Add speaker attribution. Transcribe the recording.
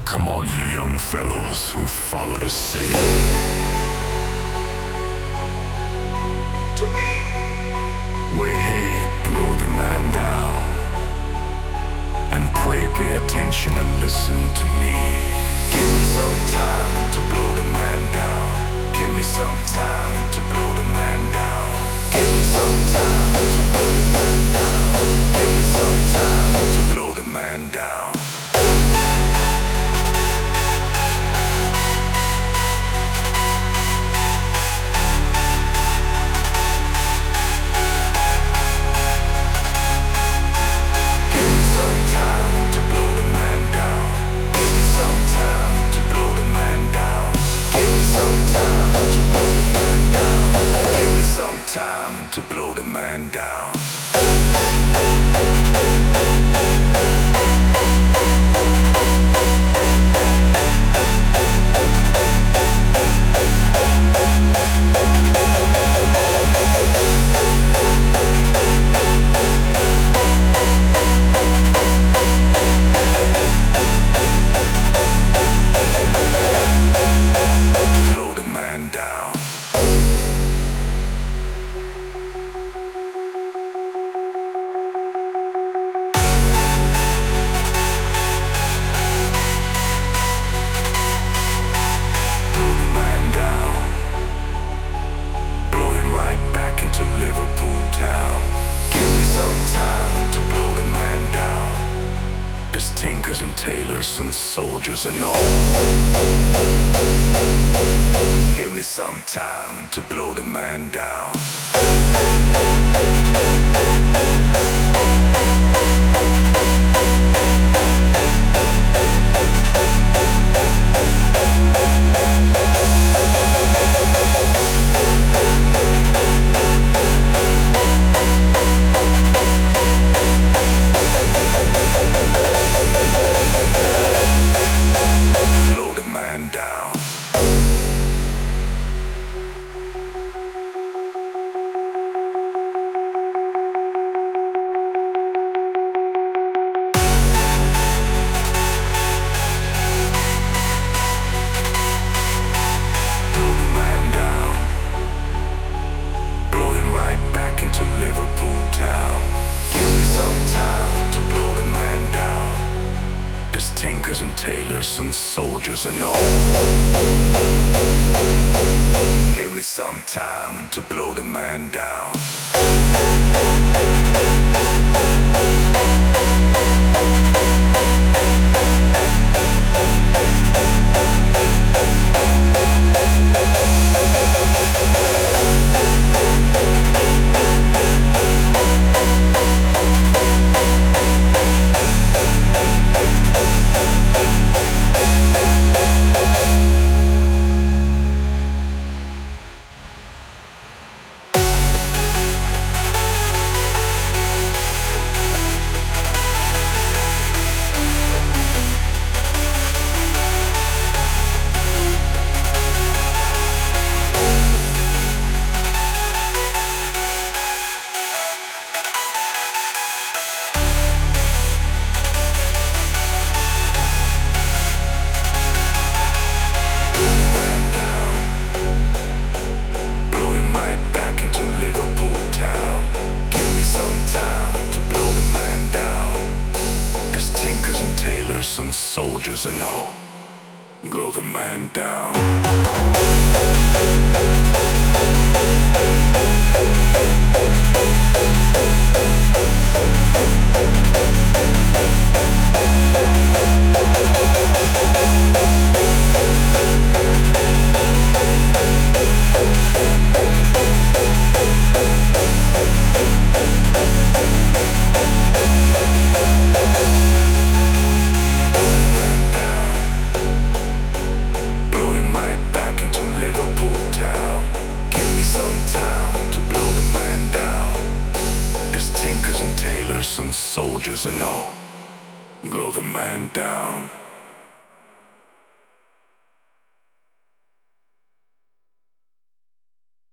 Speaker 1: Come on, you young fellows who follow the sea. Way hey, blow the man down. And pray, pay attention and listen to me. Give me some time to blow the man down. Give me some time to blow the man down. Give me some time to blow the man down. Give me some time to blow the man down. Time to blow the man down. Blow the man down. Tinkers and tailors and soldiers and all. Give me some time to blow the man down. Blow the man down. Blow the man down. Blow him right back into Liverpool town. Give me some time to blow the man down. There's tinkers and tailors and soldiers and all. Give me some time to blow the man down. Some soldiers and all. Blow the man down. Some soldiers and all. Blow the man down.